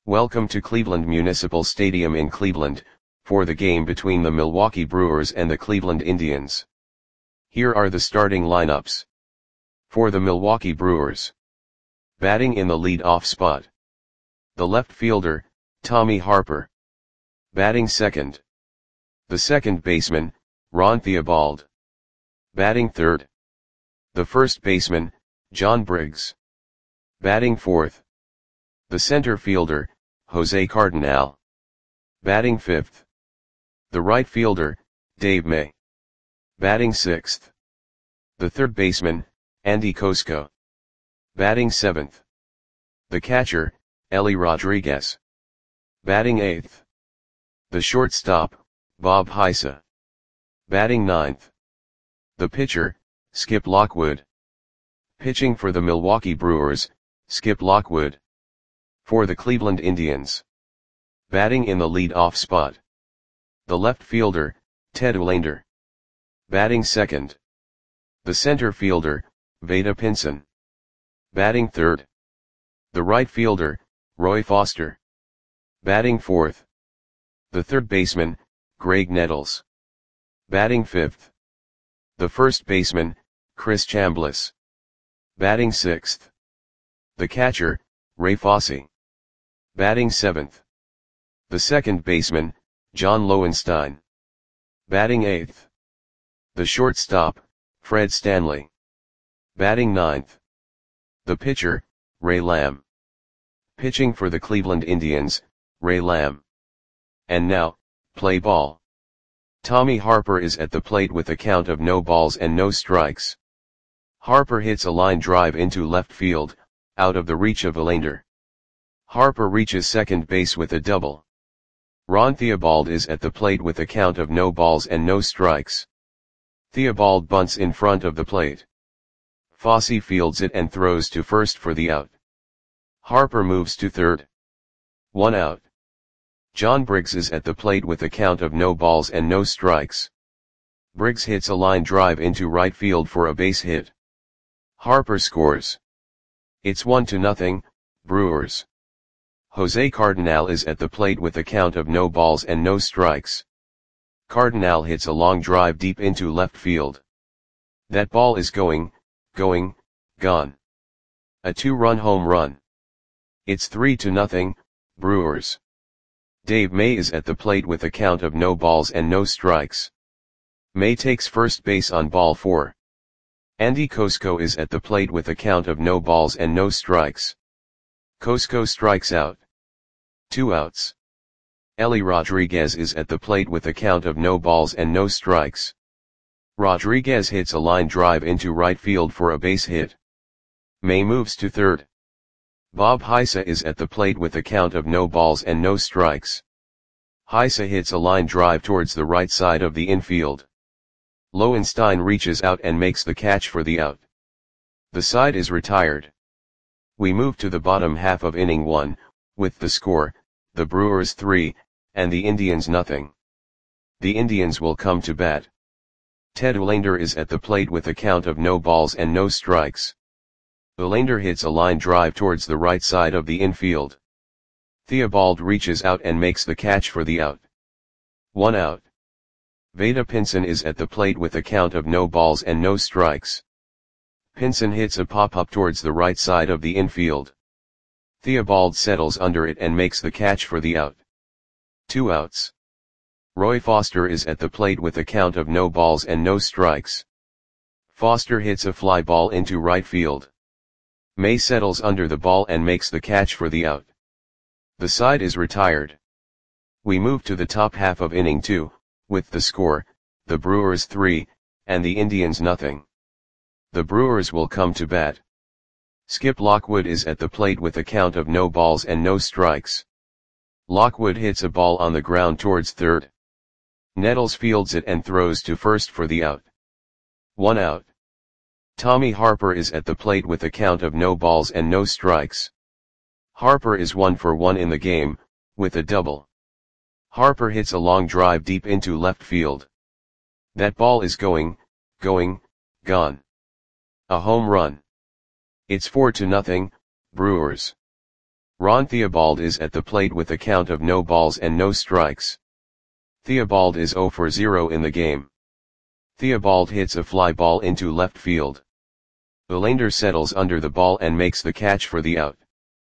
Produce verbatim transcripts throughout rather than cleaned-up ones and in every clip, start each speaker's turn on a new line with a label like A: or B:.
A: Welcome to Cleveland Municipal Stadium in Cleveland, for the game between the Milwaukee Brewers and the Cleveland Indians. Here are the starting lineups. For the Milwaukee Brewers. Batting in the lead-off spot. The left fielder, Tommy Harper. Batting second. The second baseman, Ron Theobald. Batting third. The first baseman, John Briggs. Batting fourth. The center fielder, Jose Cardinal. Batting fifth. The right fielder, Dave May. Batting sixth. The third baseman, Andy Kosko. Batting seventh. The catcher, Ellie Rodriguez. Batting eighth. The shortstop, Bob Heisa. Batting ninth. The pitcher, Skip Lockwood. Pitching for the Milwaukee Brewers, Skip Lockwood. For the Cleveland Indians. Batting in the lead-off spot. The left fielder, Ted Olander. Batting second. The center fielder, Vada Pinson. Batting third. The right fielder, Roy Foster. Batting fourth. The third baseman, Greg Nettles. Batting fifth. The first baseman, Chris Chambliss. Batting sixth. The catcher, Ray Fosse. Batting seventh. The second baseman, John Lowenstein. Batting eighth. The shortstop, Fred Stanley. Batting ninth. The pitcher, Ray Lamb. Pitching for the Cleveland Indians, Ray Lamb. And now, play ball. Tommy Harper is at the plate with a count of no balls and no strikes. Harper hits a line drive into left field, out of the reach of Olander. Harper reaches second base with a double. Ron Theobald is at the plate with a count of no balls and no strikes. Theobald bunts in front of the plate. Fosse fields it and throws to first for the out. Harper moves to third. One out. John Briggs is at the plate with a count of no balls and no strikes. Briggs hits a line drive into right field for a base hit. Harper scores. It's one to nothing, Brewers. Jose Cardinal is at the plate with a count of no balls and no strikes. Cardinal hits a long drive deep into left field. That ball is going, going, gone. A two-run home run. It's three to nothing, Brewers. Dave May is at the plate with a count of no balls and no strikes. May takes first base on ball four. Andy Kosko is at the plate with a count of no balls and no strikes. Kosko strikes out. Two outs. Ellie Rodriguez is at the plate with a count of no balls and no strikes. Rodriguez hits a line drive into right field for a base hit. May moves to third. Bob Heisa is at the plate with a count of no balls and no strikes. Heisa hits a line drive towards the right side of the infield. Lowenstein reaches out and makes the catch for the out. The side is retired. We move to the bottom half of inning one, with the score, the Brewers three, and the Indians nothing. The Indians will come to bat. Ted Olander is at the plate with a count of no balls and no strikes. Olander hits a line drive towards the right side of the infield. Theobald reaches out and makes the catch for the out. One out. Vada Pinson is at the plate with a count of no balls and no strikes. Pinson hits a pop-up towards the right side of the infield. Theobald settles under it and makes the catch for the out. Two outs. Roy Foster is at the plate with a count of no balls and no strikes. Foster hits a fly ball into right field. May settles under the ball and makes the catch for the out. The side is retired. We move to the top half of inning two, with the score, the Brewers three, and the Indians nothing. The Brewers will come to bat. Skip Lockwood is at the plate with a count of no balls and no strikes. Lockwood hits a ball on the ground towards third. Nettles fields it and throws to first for the out. One out. Tommy Harper is at the plate with a count of no balls and no strikes. Harper is one for one in the game, with a double. Harper hits a long drive deep into left field. That ball is going, going, gone. A home run. It's four to nothing, Brewers. Ron Theobald is at the plate with a count of no balls and no strikes. Theobald is zero for zero in the game. Theobald hits a fly ball into left field. Olander settles under the ball and makes the catch for the out.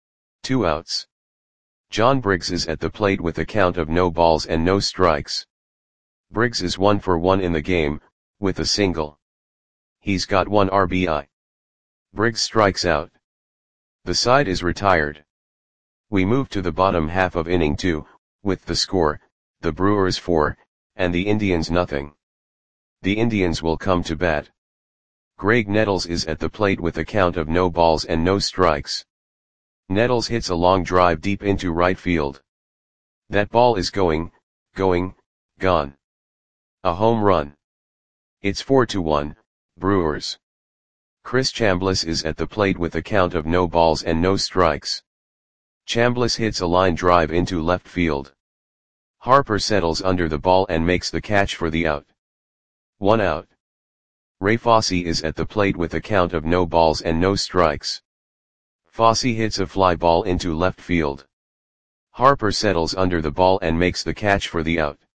A: Two outs. John Briggs is at the plate with a count of no balls and no strikes. Briggs is one for one in the game, with a single. He's got one R B I. Briggs strikes out. The side is retired. We move to the bottom half of inning two, with the score, the Brewers four, and the Indians nothing. The Indians will come to bat. Greg Nettles is at the plate with a count of no balls and no strikes. Nettles hits a long drive deep into right field. That ball is going, going, gone. A home run. It's four to one, Brewers. Chris Chambliss is at the plate with a count of no balls and no strikes. Chambliss hits a line drive into left field. Harper settles under the ball and makes the catch for the out. One out. Ray Fosse is at the plate with a count of no balls and no strikes. Fosse hits a fly ball into left field. Harper settles under the ball and makes the catch for the out.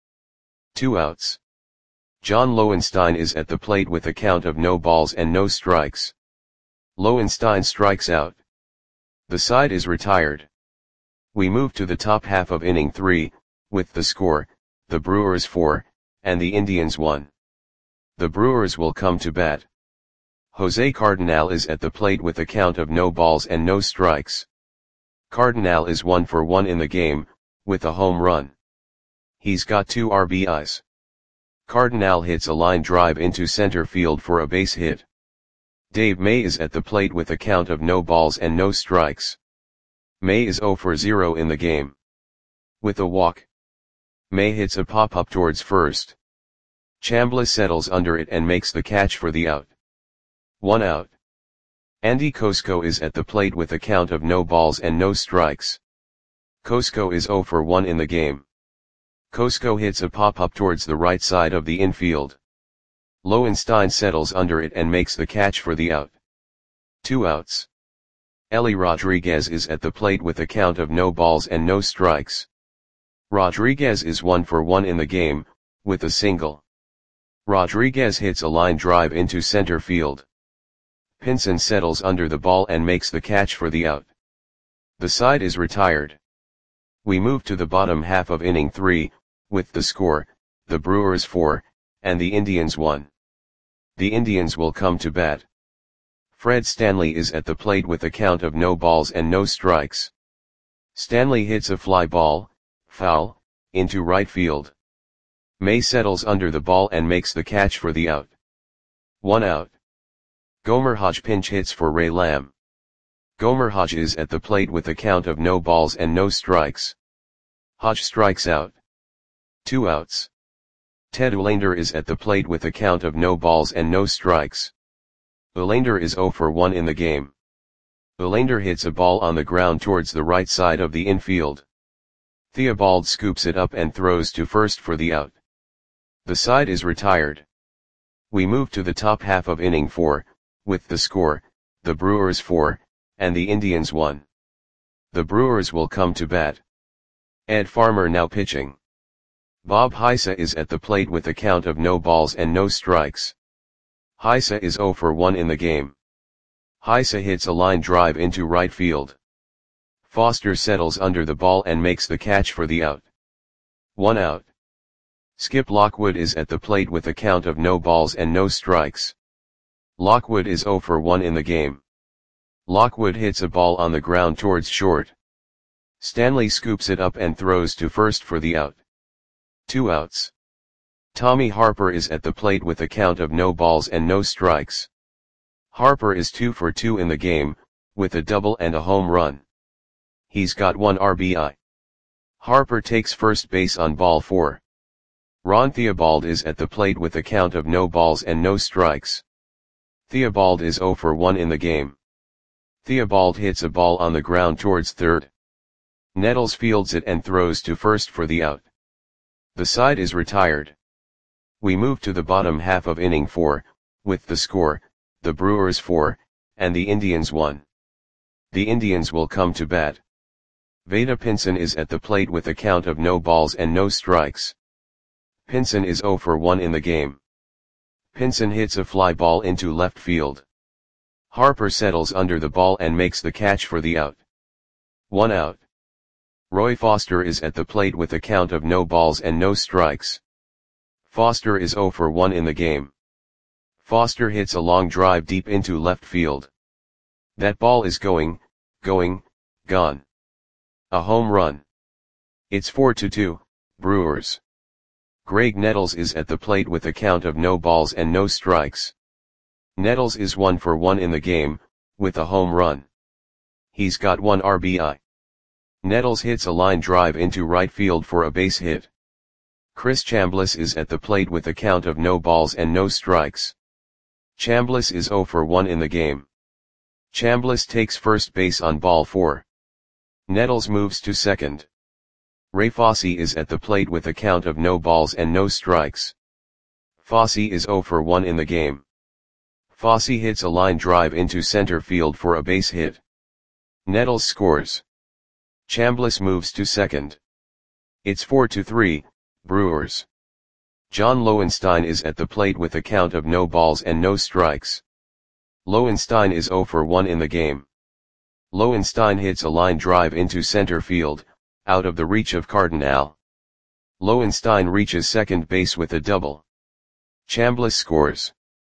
A: Two outs. John Lowenstein is at the plate with a count of no balls and no strikes. Lowenstein strikes out. The side is retired. We move to the top half of inning three, with the score, the Brewers four, and the Indians one. The Brewers will come to bat. Jose Cardinal is at the plate with a count of no balls and no strikes. Cardinal is one for one in the game, with a home run. He's got two R B Is. Cardinal hits a line drive into center field for a base hit. Dave May is at the plate with a count of no balls and no strikes. May is zero for zero in the game. With a walk. May hits a pop-up towards first. Chambliss settles under it and makes the catch for the out. One out. Andy Kosko is at the plate with a count of no balls and no strikes. Kosko is zero for one in the game. Kosko hits a pop-up towards the right side of the infield. Lowenstein settles under it and makes the catch for the out. Two outs. Ellie Rodriguez is at the plate with a count of no balls and no strikes. Rodriguez is one for one in the game, with a single. Rodriguez hits a line drive into center field. Pinson settles under the ball and makes the catch for the out. The side is retired. We move to the bottom half of inning three, with the score, the Brewers four, and the Indians one. The Indians will come to bat. Fred Stanley is at the plate with a count of no balls and no strikes. Stanley hits a fly ball, foul, into right field. May settles under the ball and makes the catch for the out. One out. Gomer Hodge pinch hits for Ray Lamb. Gomer Hodge is at the plate with a count of no balls and no strikes. Hodge strikes out. Two outs. Ted Olander is at the plate with a count of no balls and no strikes. Olander is zero for one in the game. Olander hits a ball on the ground towards the right side of the infield. Theobald scoops it up and throws to first for the out. The side is retired. We move to the top half of inning four, with the score, the Brewers four, and the Indians one. The Brewers will come to bat. Ed Farmer now pitching. Bob Heisa is at the plate with a count of no balls and no strikes. Heisa is zero for one in the game. Heisa hits a line drive into right field. Foster settles under the ball and makes the catch for the out. One out. Skip Lockwood is at the plate with a count of no balls and no strikes. Lockwood is zero for one in the game. Lockwood hits a ball on the ground towards short. Stanley scoops it up and throws to first for the out. Two outs. Tommy Harper is at the plate with a count of no balls and no strikes. Harper is two for two in the game, with a double and a home run. He's got one R B I. Harper takes first base on ball four. Ron Theobald is at the plate with a count of no balls and no strikes. Theobald is zero for one in the game. Theobald hits a ball on the ground towards third. Nettles fields it and throws to first for the out. The side is retired. We move to the bottom half of inning four, with the score, the Brewers four, and the Indians one. The Indians will come to bat. Veda Pinson is at the plate with a count of no balls and no strikes. Pinson is zero for one in the game. Pinson hits a fly ball into left field. Harper settles under the ball and makes the catch for the out. One out. Roy Foster is at the plate with a count of no balls and no strikes. Foster is zero for one in the game. Foster hits a long drive deep into left field. That ball is going, going, gone. A home run. It's four to two, Brewers. Greg Nettles is at the plate with a count of no balls and no strikes. Nettles is one for one in the game, with a home run. He's got one R B I. Nettles hits a line drive into right field for a base hit. Chris Chambliss is at the plate with a count of no balls and no strikes. Chambliss is zero for one in the game. Chambliss takes first base on ball four. Nettles moves to second. Ray Fosse is at the plate with a count of no balls and no strikes. Fosse is zero for one in the game. Fosse hits a line drive into center field for a base hit. Nettles scores. Chambliss moves to second. It's four to three, Brewers. John Lowenstein is at the plate with a count of no balls and no strikes. Lowenstein is zero for one in the game. Lowenstein hits a line drive into center field, out of the reach of Cardinal. Lowenstein reaches second base with a double. Chambliss scores.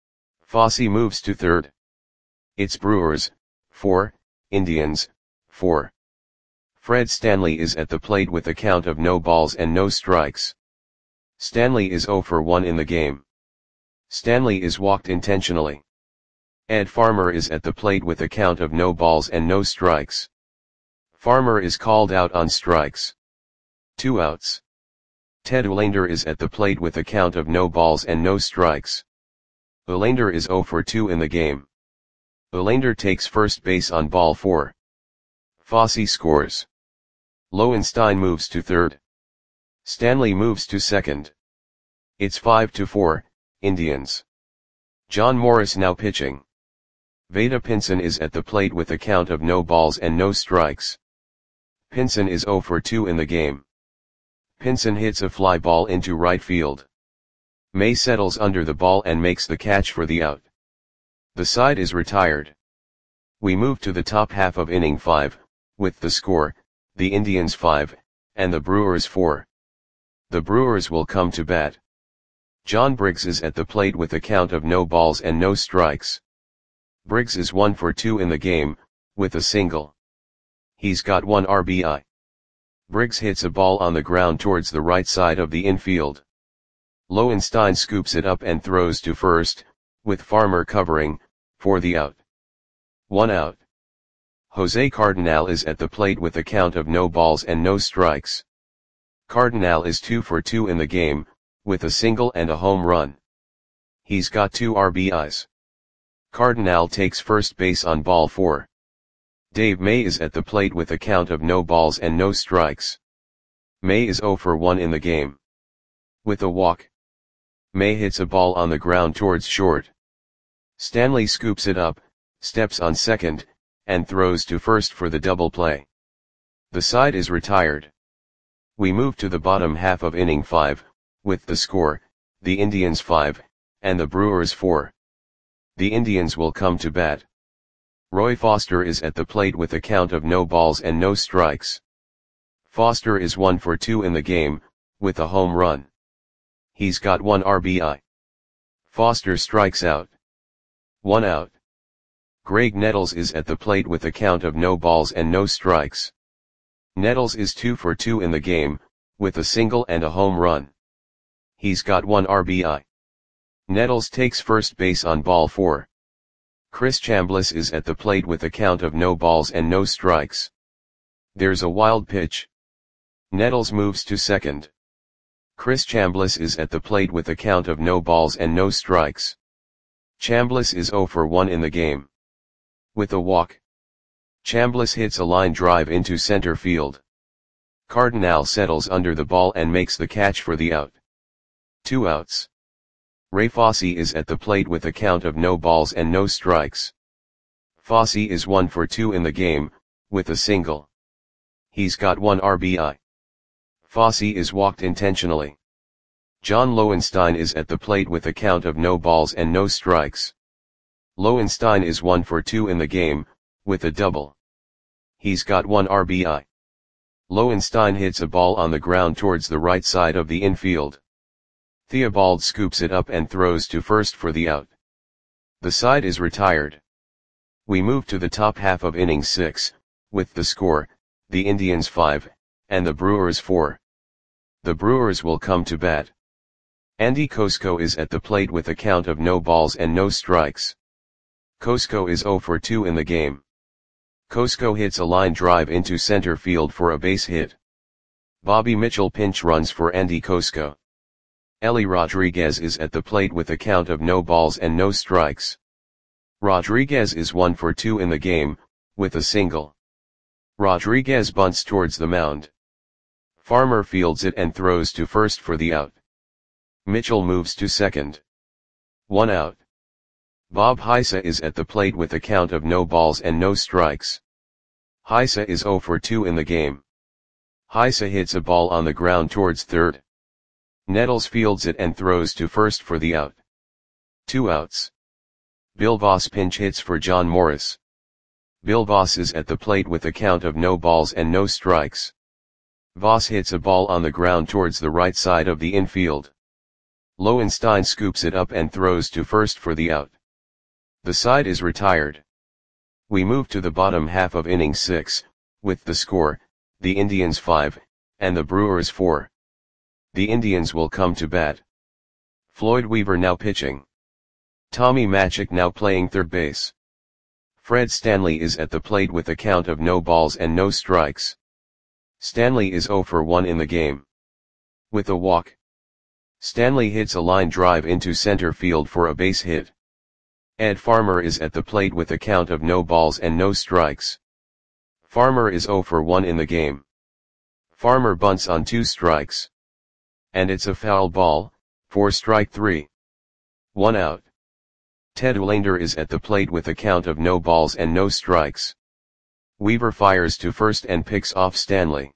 A: Fosse moves to third. It's Brewers, four, Indians, four. Fred Stanley is at the plate with a count of no balls and no strikes. Stanley is zero for one in the game. Stanley is walked intentionally. Ed Farmer is at the plate with a count of no balls and no strikes. Farmer is called out on strikes. Two outs. Ted Olander is at the plate with a count of no balls and no strikes. Olander is zero for two in the game. Olander takes first base on ball four. Fosse scores. Lowenstein moves to third. Stanley moves to second. It's five to four, Indians. John Morris now pitching. Veda Pinson is at the plate with a count of no balls and no strikes. Pinson is zero for two in the game. Pinson hits a fly ball into right field. May settles under the ball and makes the catch for the out. The side is retired. We move to the top half of inning five, with the score, the Indians five, and the Brewers four. The Brewers will come to bat. John Briggs is at the plate with a count of no balls and no strikes. Briggs is one for two in the game, with a single. He's got one R B I. Briggs hits a ball on the ground towards the right side of the infield. Lowenstein scoops it up and throws to first, with Farmer covering, for the out. One out. Jose Cardinal is at the plate with a count of no balls and no strikes. Cardinal is two for two in the game, with a single and a home run. He's got two R B Is. Cardinal takes first base on ball four. Dave May is at the plate with a count of no balls and no strikes. May is zero for one in the game. With a walk. May hits a ball on the ground towards short. Stanley scoops it up, steps on second, and throws to first for the double play. The side is retired. We move to the bottom half of inning five, with the score, the Indians five, and the Brewers four. The Indians will come to bat. Roy Foster is at the plate with a count of no balls and no strikes. Foster is one for two in the game, with a home run. He's got one R B I. Foster strikes out. One out. Greg Nettles is at the plate with a count of no balls and no strikes. Nettles is two for two in the game, with a single and a home run. He's got one R B I. Nettles takes first base on ball four. Chris Chambliss is at the plate with a count of no balls and no strikes. There's a wild pitch. Nettles moves to second. Chris Chambliss is at the plate with a count of no balls and no strikes. Chambliss is zero for one in the game. With a walk. Chambliss hits a line drive into center field. Cardinal settles under the ball and makes the catch for the out. Two outs. Ray Fosse is at the plate with a count of no balls and no strikes. Fosse is one for two in the game, with a single. He's got one R B I. Fosse is walked intentionally. John Lowenstein is at the plate with a count of no balls and no strikes. Lowenstein is one for two in the game, with a double. He's got one R B I. Lowenstein hits a ball on the ground towards the right side of the infield. Theobald scoops it up and throws to first for the out. The side is retired. We move to the top half of inning six, with the score, the Indians five, and the Brewers four. The Brewers will come to bat. Andy Kosko is at the plate with a count of no balls and no strikes. Kosko is zero for two in the game. Kosko hits a line drive into center field for a base hit. Bobby Mitchell pinch runs for Andy Kosko. Ellie Rodriguez is at the plate with a count of no balls and no strikes. Rodriguez is one for two in the game, with a single. Rodriguez bunts towards the mound. Farmer fields it and throws to first for the out. Mitchell moves to second. One out. Bob Heisa is at the plate with a count of no balls and no strikes. Heisa is zero for two in the game. Heisa hits a ball on the ground towards third. Nettles fields it and throws to first for the out. Two outs. Bill Voss pinch hits for John Morris. Bill Voss is at the plate with a count of no balls and no strikes. Voss hits a ball on the ground towards the right side of the infield. Lowenstein scoops it up and throws to first for the out. The side is retired. We move to the bottom half of inning six, with the score, the Indians five, and the Brewers four. The Indians will come to bat. Floyd Weaver now pitching. Tommy Machick now playing third base. Fred Stanley is at the plate with a count of no balls and no strikes. Stanley is zero for one in the game. With a walk. Stanley hits a line drive into center field for a base hit. Ed Farmer is at the plate with a count of no balls and no strikes. Farmer is zero for one in the game. Farmer bunts on two strikes. And it's a foul ball, for strike three. One out. Ted Wilander is at the plate with a count of no balls and no strikes. Weaver fires to first and picks off Stanley.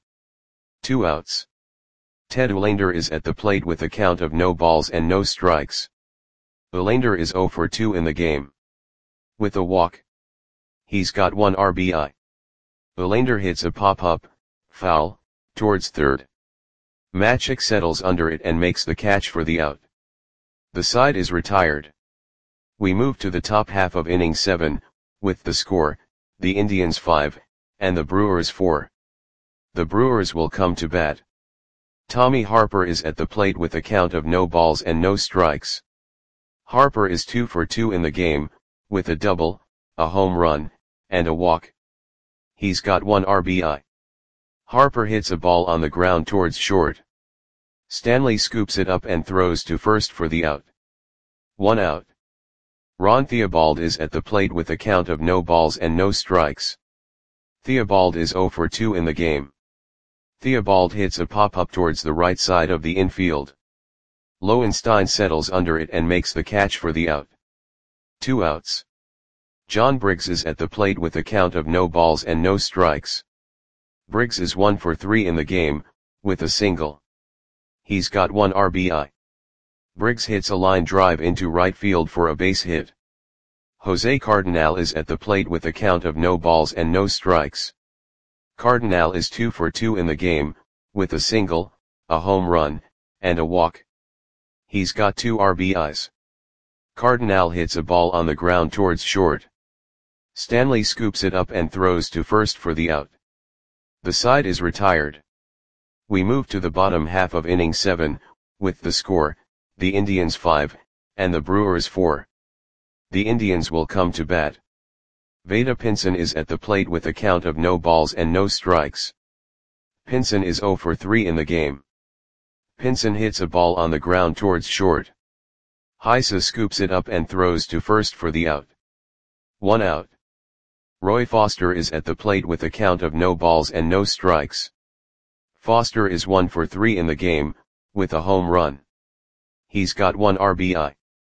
A: Two outs. Ted Wilander is at the plate with a count of no balls and no strikes. Wilander is zero for two in the game. With a walk. He's got one R B I. Wilander hits a pop-up, foul, towards third. Machick settles under it and makes the catch for the out. The side is retired. We move to the top half of inning seven, with the score, the Indians five, and the Brewers four. The Brewers will come to bat. Tommy Harper is at the plate with a count of no balls and no strikes. Harper is two for two in the game, with a double, a home run, and a walk. He's got one R B I. Harper hits a ball on the ground towards short. Stanley scoops it up and throws to first for the out. One out. Ron Theobald is at the plate with a count of no balls and no strikes. Theobald is zero for two in the game. Theobald hits a pop-up towards the right side of the infield. Lowenstein settles under it and makes the catch for the out. Two outs. John Briggs is at the plate with a count of no balls and no strikes. Briggs is one for three in the game, with a single. He's got one R B I. Briggs hits a line drive into right field for a base hit. Jose Cardinal is at the plate with a count of no balls and no strikes. Cardinal is two for two in the game, with a single, a home run, and a walk. He's got two R B Is. Cardinal hits a ball on the ground towards short. Stanley scoops it up and throws to first for the out. The side is retired. We move to the bottom half of inning seven, with the score, the Indians five, and the Brewers four. The Indians will come to bat. Vada Pinson is at the plate with a count of no balls and no strikes. Pinson is zero for three in the game. Pinson hits a ball on the ground towards short. Heisa scoops it up and throws to first for the out. One out. Roy Foster is at the plate with a count of no balls and no strikes. Foster is one for three in the game, with a home run. He's got one R B I.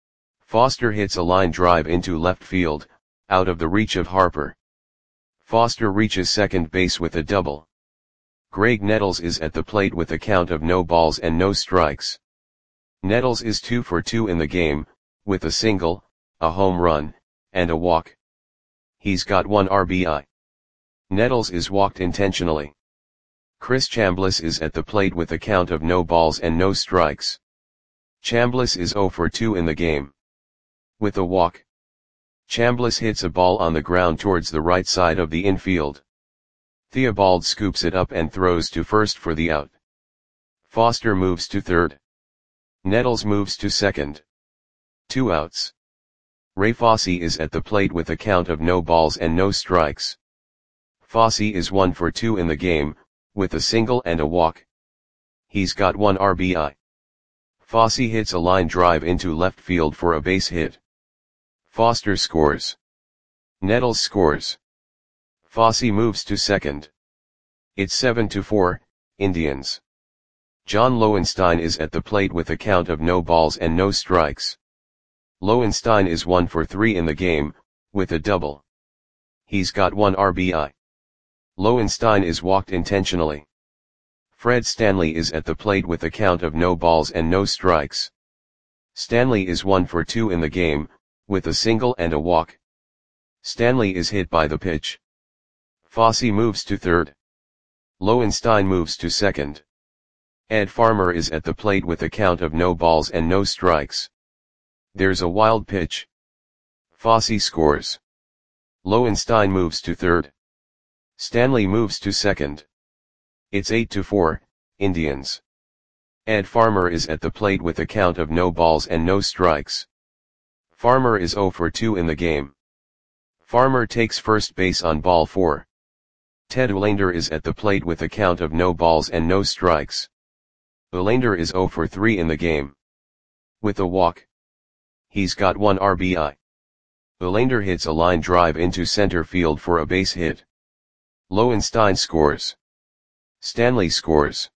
A: Foster hits a line drive into left field, out of the reach of Harper. Foster reaches second base with a double. Greg Nettles is at the plate with a count of no balls and no strikes. Nettles is two for two in the game, with a single, a home run, and a walk. He's got one R B I. Nettles is walked intentionally. Chris Chambliss is at the plate with a count of no balls and no strikes. Chambliss is zero for two in the game. With a walk. Chambliss hits a ball on the ground towards the right side of the infield. Theobald scoops it up and throws to first for the out. Foster moves to third. Nettles moves to second. Two outs. Ray Fosse is at the plate with a count of no balls and no strikes. Fosse is one for two in the game, with a single and a walk. He's got one R B I. Fosse hits a line drive into left field for a base hit. Foster scores. Nettles scores. Fosse moves to second. It's seven to four, Indians. John Lowenstein is at the plate with a count of no balls and no strikes. Lowenstein is one for three in the game, with a double. He's got one R B I. Lowenstein is walked intentionally. Fred Stanley is at the plate with a count of no balls and no strikes. Stanley is one for two in the game, with a single and a walk. Stanley is hit by the pitch. Fosse moves to third. Lowenstein moves to second. Ed Farmer is at the plate with a count of no balls and no strikes. There's a wild pitch. Fosse scores. Lowenstein moves to third. Stanley moves to second. It's eight to four, Indians. Ed Farmer is at the plate with a count of no balls and no strikes. Farmer is zero for two in the game. Farmer takes first base on ball four. Ted Uhlaender is at the plate with a count of no balls and no strikes. Uhlaender is zero for three in the game. With a walk. He's got one R B I. Uhlaender hits a line drive into center field for a base hit. Lowenstein scores. Stanley scores.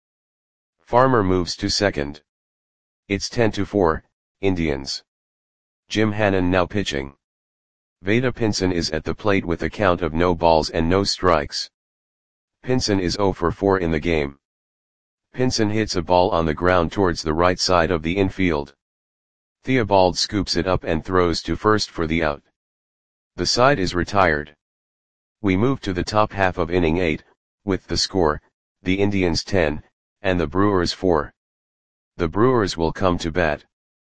A: Farmer moves to second. It's ten to four, Indians. Jim Hannon now pitching. Vada Pinson is at the plate with a count of no balls and no strikes. Pinson is zero for four in the game. Pinson hits a ball on the ground towards the right side of the infield. Theobald scoops it up and throws to first for the out. The side is retired. We move to the top half of inning eight, with the score, the Indians ten, and the Brewers four. The Brewers will come to bat.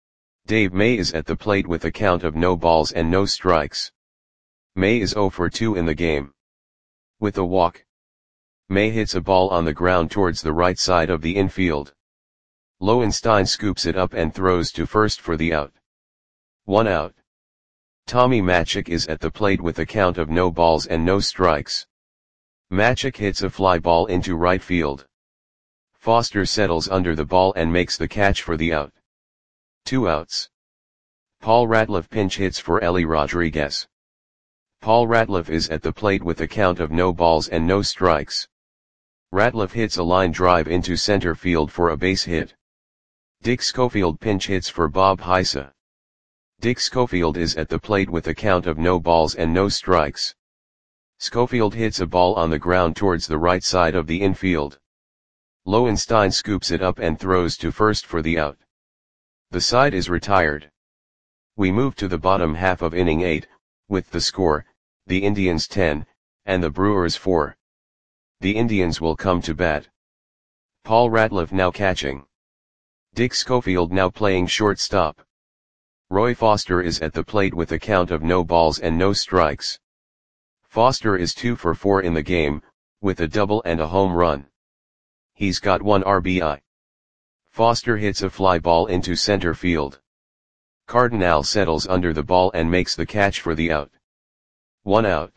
A: Dave May is at the plate with a count of no balls and no strikes. May is zero for two in the game. With a walk. May hits a ball on the ground towards the right side of the infield. Lowenstein scoops it up and throws to first for the out. One out. Tommy Matzek is at the plate with a count of no balls and no strikes. Matzek hits a fly ball into right field. Foster settles under the ball and makes the catch for the out. Two outs. Paul Ratliff pinch hits for Ellie Rodriguez. Paul Ratliff is at the plate with a count of no balls and no strikes. Ratliff hits a line drive into center field for a base hit. Dick Schofield pinch hits for Bob Heisa. Dick Schofield is at the plate with a count of no balls and no strikes. Schofield hits a ball on the ground towards the right side of the infield. Lowenstein scoops it up and throws to first for the out. The side is retired. We move to the bottom half of inning eight, with the score, the Indians ten, and the Brewers four. The Indians will come to bat. Paul Ratliff now catching. Dick Schofield now playing shortstop. Roy Foster is at the plate with a count of no balls and no strikes. Foster is two for four in the game, with a double and a home run. He's got one R B I. Foster hits a fly ball into center field. Cardinal settles under the ball and makes the catch for the out. One out.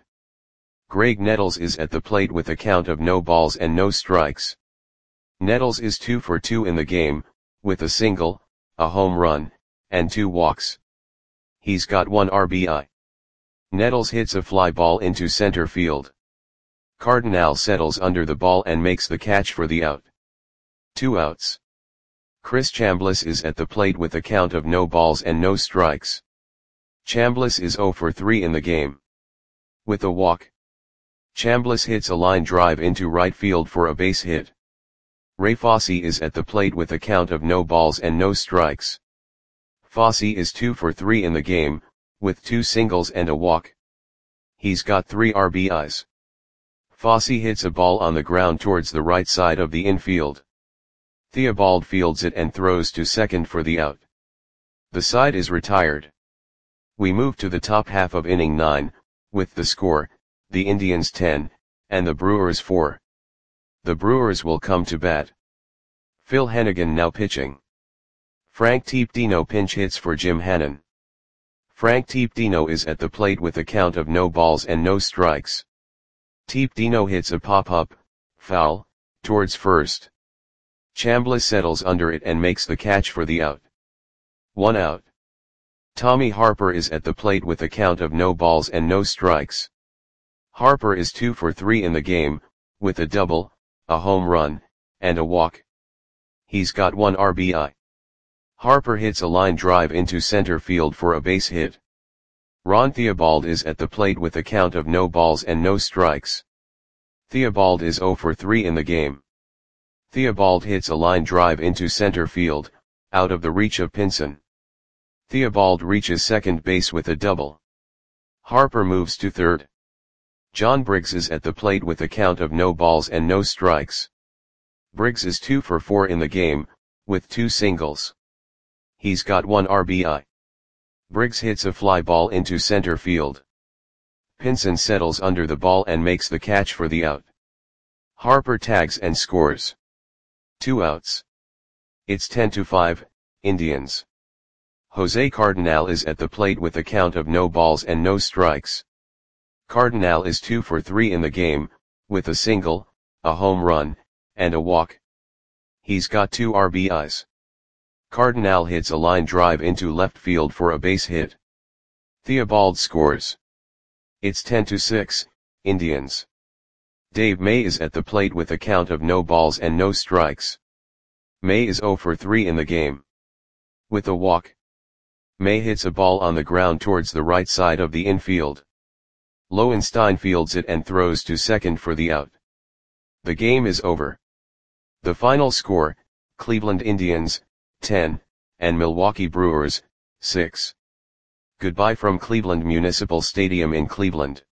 A: Greg Nettles is at the plate with a count of no balls and no strikes. Nettles is two for two in the game, with a single, a home run, and two walks. He's got one R B I. Nettles hits a fly ball into center field. Cardinal settles under the ball and makes the catch for the out. Two outs. Chris Chambliss is at the plate with a count of no balls and no strikes. Chambliss is zero for three in the game. With a walk. Chambliss hits a line drive into right field for a base hit. Ray Fosse is at the plate with a count of no balls and no strikes. Fosse is two for three in the game, with two singles and a walk. He's got three R B Is. Fosse hits a ball on the ground towards the right side of the infield. Theobald fields it and throws to second for the out. The side is retired. We move to the top half of inning nine, with the score, the Indians ten, and the Brewers four. The Brewers will come to bat. Phil Hennigan now pitching. Frank Teepdino pinch hits for Jim Hannon. Frank Teepdino is at the plate with a count of no balls and no strikes. Teepdino hits a pop-up, foul, towards first. Chambliss settles under it and makes the catch for the out. One out. Tommy Harper is at the plate with a count of no balls and no strikes. Harper is two for three in the game, with a double, a home run, and a walk. He's got one R B I. Harper hits a line drive into center field for a base hit. Ron Theobald is at the plate with a count of no balls and no strikes. Theobald is zero for three in the game. Theobald hits a line drive into center field, out of the reach of Pinson. Theobald reaches second base with a double. Harper moves to third. John Briggs is at the plate with a count of no balls and no strikes. Briggs is two for four in the game, with two singles. He's got one R B I. Briggs hits a fly ball into center field. Pinson settles under the ball and makes the catch for the out. Harper tags and scores. Two outs. It's ten to five, Indians. Jose Cardenal is at the plate with a count of no balls and no strikes. Cardenal is two for three in the game, with a single, a home run, and a walk. He's got two R B Is. Cardenal hits a line drive into left field for a base hit. Theobald scores. It's ten to six, Indians. Dave May is at the plate with a count of no balls and no strikes. May is zero for three in the game. With a walk. May hits a ball on the ground towards the right side of the infield. Lowenstein fields it and throws to second for the out. The game is over. The final score, Cleveland Indians, ten, and Milwaukee Brewers, six. Goodbye from Cleveland Municipal Stadium in Cleveland.